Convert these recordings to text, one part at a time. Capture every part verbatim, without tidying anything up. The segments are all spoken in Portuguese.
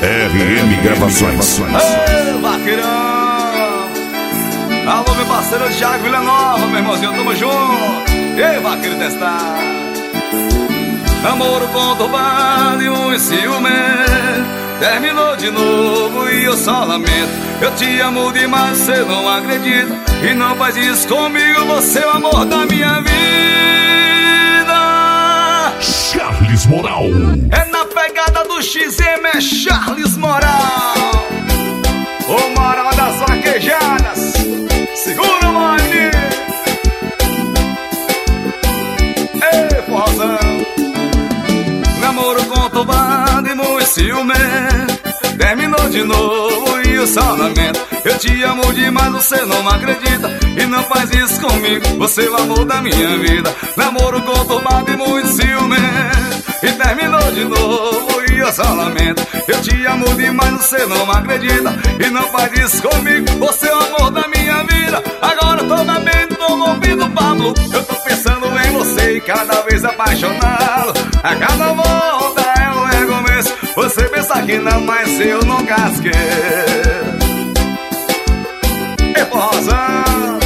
R M Gravações. Ei, vaqueirão! Alô, meu parceiro Thiago Villanova, meu irmãozinho, tamo junto. Ei, vaqueiro testar. Namoro conturbado e muito ciumento, terminou de novo e eu só lamento. Eu te amo demais, você não acredita. E não faz isso comigo, você é o amor da minha vida. Charles Moral. É na pegada do X M, é Charles Moral. O Moral das vaquejadas. Segura, mãe. Ei, forrozão. Namoro conturbado e muito ciumento, terminou de novo e eu só lamento. Eu te amo demais, você não acredita. E não faz isso comigo, você é o amor da minha vida. Namoro conturbado e muito ciumento, e terminou de novo e eu só lamento. Eu te amo demais, você não acredita. E não faz isso comigo, você é o amor da minha vida. Agora eu tô bebendo, tô ouvindo Pablo. Eu tô pensando em você e cada vez apaixonado. A cada volta é um recomeço. Você pensa que não, mas eu não casquei. Ei, forrozão,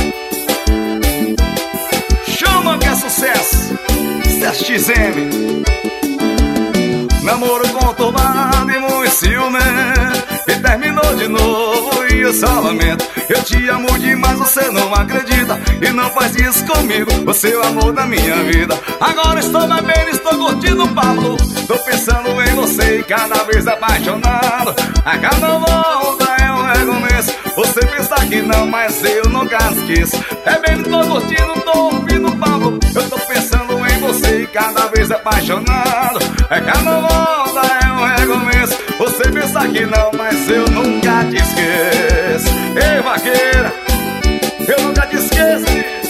chama que é sucesso. X M. Namoro conturbado e muito ciumento, e terminou de novo e eu só lamento. Eu te amo demais, você não acredita. E não faz isso comigo, você é o amor da minha vida. Agora estou bebendo, estou curtindo o Pablo. Tô pensando em você e cada vez apaixonado. A cada volta é um recomeço. Você pensa que não, mas eu nunca esqueço. Bebendo, tô curtindo, tô ouvindo o Pablo. Eu tô pensando em você e cada vez apaixonado. A cada volta é um recomeço. Você pensa que não, mas eu nunca te esqueço. Ei, vaqueira, eu nunca te esqueço.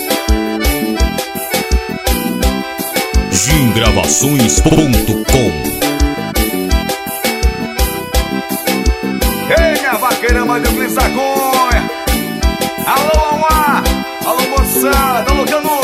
Jim Gravações ponto com. Ei, minha vaqueira, mãe do Cris Cunha. Alô, Almar, alô, moçada, alô, Canu.